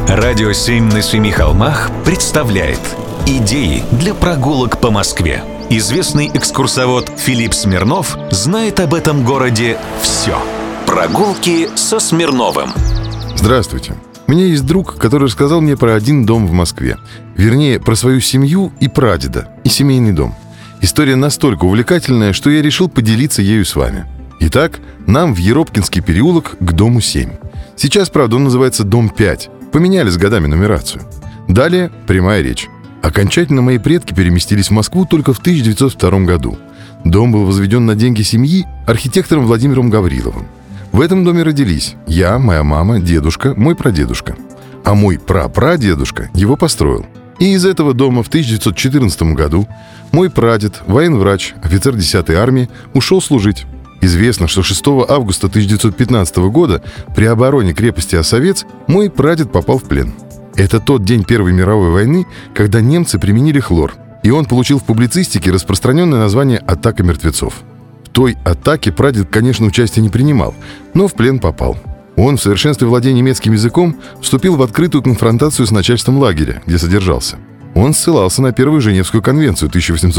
Радио 7 на семи холмах представляет идеи для прогулок по Москве. Известный экскурсовод Филипп Смирнов знает об этом городе все. Прогулки со Смирновым. Здравствуйте. У меня есть друг, который рассказал мне про один дом в Москве. Вернее, про свою семью и прадеда, и семейный дом. История настолько увлекательная, что я решил поделиться ею с вами. Итак, нам в Еропкинский переулок к дому 7. Сейчас, правда, он называется дом 5. Поменяли с годами нумерацию. Далее прямая речь. Окончательно мои предки переместились в Москву только в 1902 году. Дом был возведен на деньги семьи архитектором Владимиром Гавриловым. В этом доме родились я, моя мама, дедушка, мой прадедушка. А мой прапрадедушка его построил. И из этого дома в 1914 году мой прадед, военврач, офицер 10-й армии, ушел служить. Известно, что 6 августа 1915 года при обороне крепости Осовец мой прадед попал в плен. Это тот день Первой мировой войны, когда немцы применили хлор, и он получил в публицистике распространенное название «Атака мертвецов». В той атаке прадед, конечно, участия не принимал, но в плен попал. Он в совершенстве владения немецким языком вступил в открытую конфронтацию с начальством лагеря, где содержался. Он ссылался на Первую Женевскую конвенцию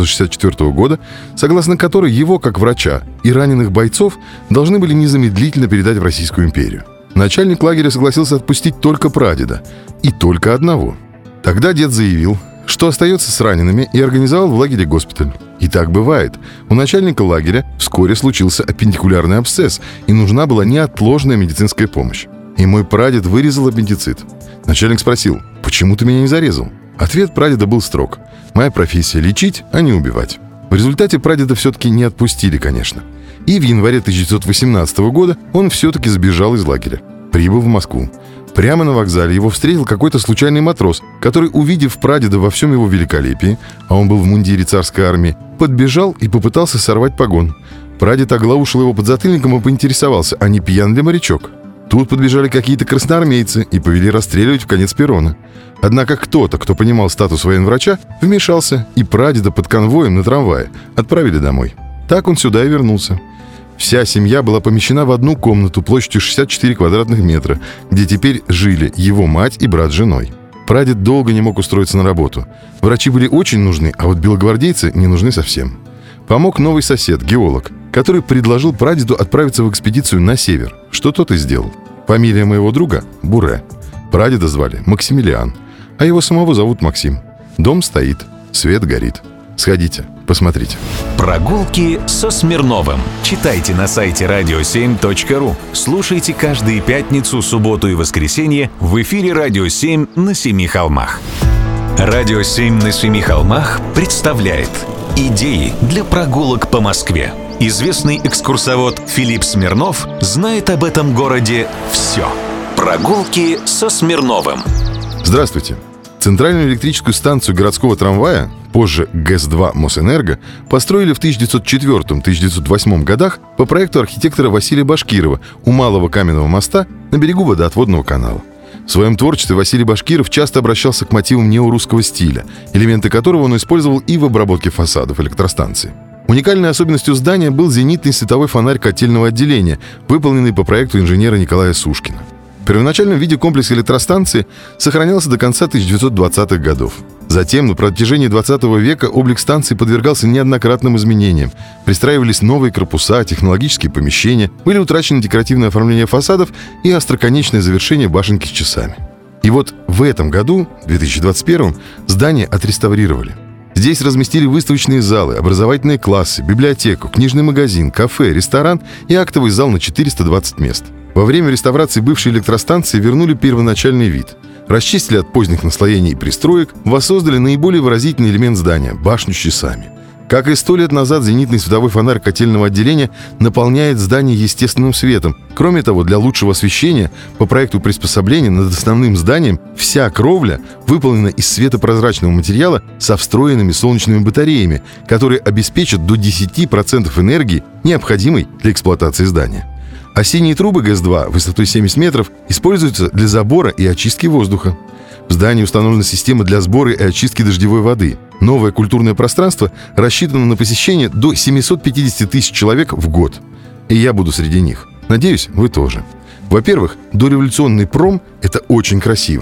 1864 года, согласно которой его, как врача, и раненых бойцов должны были незамедлительно передать в Российскую империю. Начальник лагеря согласился отпустить только прадеда, и только одного. Тогда дед заявил, что остается с ранеными, и организовал в лагере госпиталь. И так бывает. У начальника лагеря вскоре случился аппендикулярный абсцесс, и нужна была неотложная медицинская помощь. И мой прадед вырезал аппендицит. Начальник спросил: «Почему ты меня не зарезал?» Ответ прадеда был строг: «Моя профессия — лечить, а не убивать». В результате прадеда все-таки не отпустили, конечно. И в январе 1918 года он все-таки сбежал из лагеря. Прибыл в Москву. Прямо на вокзале его встретил какой-то случайный матрос, который, увидев прадеда во всем его великолепии, а он был в мундире царской армии, подбежал и попытался сорвать погон. Прадед оглаушил его подзатыльником и поинтересовался, а не пьян ли морячок. Тут подбежали какие-то красноармейцы и повели расстреливать в конец перрона. Однако кто-то, кто понимал статус военврача, вмешался, и прадеда под конвоем на трамвае отправили домой. Так он сюда и вернулся. Вся семья была помещена в одну комнату площадью 64 квадратных метра, где теперь жили его мать и брат с женой. Прадед долго не мог устроиться на работу. Врачи были очень нужны, а вот белогвардейцы не нужны совсем. Помог новый сосед, геолог, который предложил прадеду отправиться в экспедицию на север, что тот и сделал. Фамилия моего друга – Буре. Прадеда звали Максимилиан, а его самого зовут Максим. Дом стоит, свет горит. Сходите, посмотрите. Прогулки со Смирновым. Читайте на сайте radio7.ru. Слушайте каждые пятницу, субботу и воскресенье в эфире «Радио 7» на Семи холмах. «Радио 7» на Семи холмах представляет идеи для прогулок по Москве. Известный экскурсовод Филипп Смирнов знает об этом городе все. Прогулки со Смирновым. Здравствуйте. Центральную электрическую станцию городского трамвая, позже ГЭС-2 Мосэнерго, построили в 1904-1908 годах по проекту архитектора Василия Башкирова у Малого Каменного моста на берегу водоотводного канала. В своем творчестве Василий Башкиров часто обращался к мотивам неорусского стиля, элементы которого он использовал и в обработке фасадов электростанции. Уникальной особенностью здания был зенитный световой фонарь котельного отделения, выполненный по проекту инженера Николая Сушкина. В первоначальном виде комплекс электростанции сохранялся до конца 1920-х годов. Затем, на протяжении 20 века, облик станции подвергался неоднократным изменениям. Пристраивались новые корпуса, технологические помещения, были утрачены декоративное оформление фасадов и остроконечное завершение башенки с часами. И вот в этом году, 2021, здание отреставрировали. Здесь разместили выставочные залы, образовательные классы, библиотеку, книжный магазин, кафе, ресторан и актовый зал на 420 мест. Во время реставрации бывшей электростанции вернули первоначальный вид. Расчистили от поздних наслоений и пристроек, воссоздали наиболее выразительный элемент здания – башню с часами. Как и 100 лет назад, зенитный световой фонарь котельного отделения наполняет здание естественным светом. Кроме того, для лучшего освещения по проекту приспособления над основным зданием вся кровля выполнена из светопрозрачного материала со встроенными солнечными батареями, которые обеспечат до 10% энергии, необходимой для эксплуатации здания. А синие трубы ГЭС-2 высотой 70 метров используются для забора и очистки воздуха. В здании установлена система для сбора и очистки дождевой воды. Новое культурное пространство рассчитано на посещение до 750 тысяч человек в год. И я буду среди них. Надеюсь, вы тоже. Во-первых, дореволюционный пром – это очень красиво.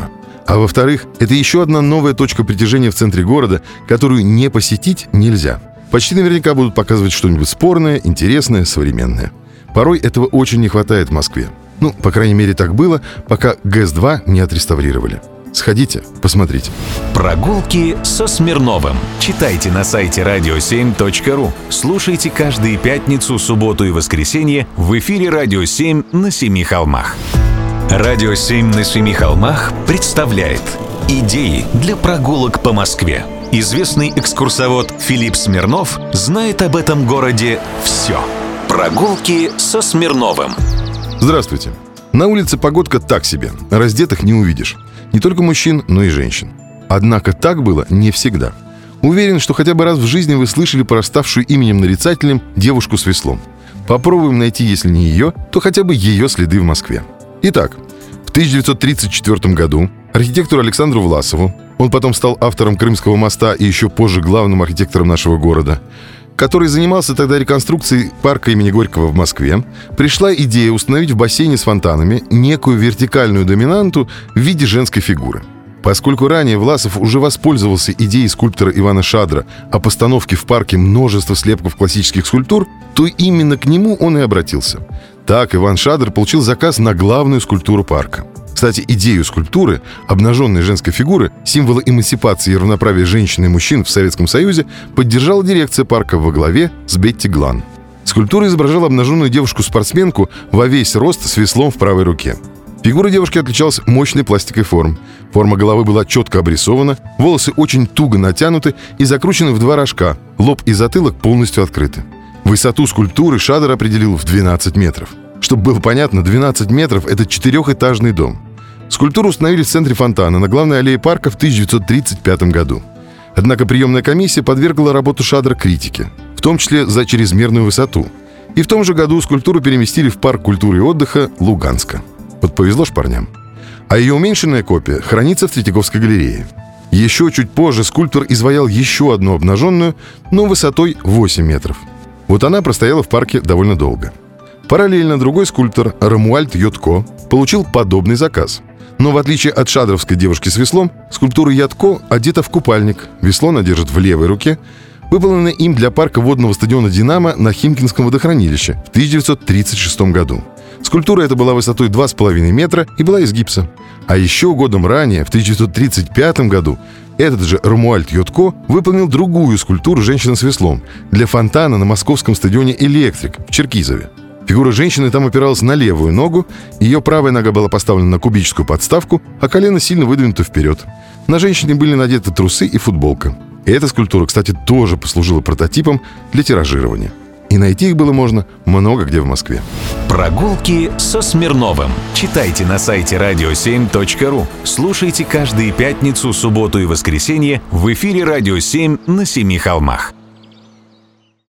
А во-вторых, это еще одна новая точка притяжения в центре города, которую не посетить нельзя. Почти наверняка будут показывать что-нибудь спорное, интересное, современное. Порой этого очень не хватает в Москве. Ну, по крайней мере, так было, пока ГЭС-2 не отреставрировали. Сходите, посмотрите. Прогулки со Смирновым. Читайте на сайте radio7.ru. Слушайте каждые пятницу, субботу и воскресенье в эфире «Радио 7» на Семи холмах. «Радио 7» на Семи холмах представляет идеи для прогулок по Москве. Известный экскурсовод Филипп Смирнов знает об этом городе все. Прогулки со Смирновым. Здравствуйте. На улице погодка так себе. Раздетых не увидишь. Не только мужчин, но и женщин. Однако так было не всегда. Уверен, что хотя бы раз в жизни вы слышали про ставшую именем нарицательным девушку с веслом. Попробуем найти, если не ее, то хотя бы ее следы в Москве. Итак, в 1934 году архитектору Александру Власову, он потом стал автором Крымского моста и еще позже главным архитектором нашего города, который занимался тогда реконструкцией парка имени Горького в Москве, пришла идея установить в бассейне с фонтанами некую вертикальную доминанту в виде женской фигуры. Поскольку ранее Власов уже воспользовался идеей скульптора Ивана Шадра о постановке в парке множества слепков классических скульптур, то именно к нему он и обратился. Так Иван Шадр получил заказ на главную скульптуру парка. Кстати, идею скульптуры, обнаженной женской фигуры, символа эмансипации и равноправия женщин и мужчин в Советском Союзе, поддержала дирекция парка во главе с Бетти Глан. Скульптура изображала обнаженную девушку-спортсменку во весь рост с веслом в правой руке. Фигура девушки отличалась мощной пластикой форм. Форма головы была четко обрисована, волосы очень туго натянуты и закручены в 2 рожка, лоб и затылок полностью открыты. Высоту скульптуры Шадр определил в 12 метров. Чтобы было понятно, 12 метров – это 4-этажный дом. Скульптуру установили в центре фонтана на главной аллее парка в 1935 году. Однако приемная комиссия подвергла работу Шадра критике, в том числе за чрезмерную высоту. И в том же году скульптуру переместили в парк культуры и отдыха Луганска. Вот повезло ж парням. А ее уменьшенная копия хранится в Третьяковской галерее. Еще чуть позже скульптор изваял еще одну обнаженную, но высотой 8 метров. Вот она простояла в парке довольно долго. Параллельно другой скульптор Ромуальд Йодко получил подобный заказ. Но в отличие от шадровской девушки с веслом, скульптура Йодко одета в купальник, весло она держит в левой руке, выполненное им для парка водного стадиона «Динамо» на Химкинском водохранилище в 1936 году. Скульптура эта была высотой 2,5 метра и была из гипса. А еще годом ранее, в 1935 году, этот же Ромуальд Йодко выполнил другую скульптуру «Женщина с веслом» для фонтана на московском стадионе «Электрик» в Черкизове. Фигура женщины там опиралась на левую ногу, ее правая нога была поставлена на кубическую подставку, а колено сильно выдвинуто вперед. На женщине были надеты трусы и футболка. И эта скульптура, кстати, тоже послужила прототипом для тиражирования. И найти их было можно много где в Москве. Прогулки со Смирновым. Читайте на сайте radio7.ru. Слушайте каждые пятницу, субботу и воскресенье в эфире «Радио 7» на Семи холмах.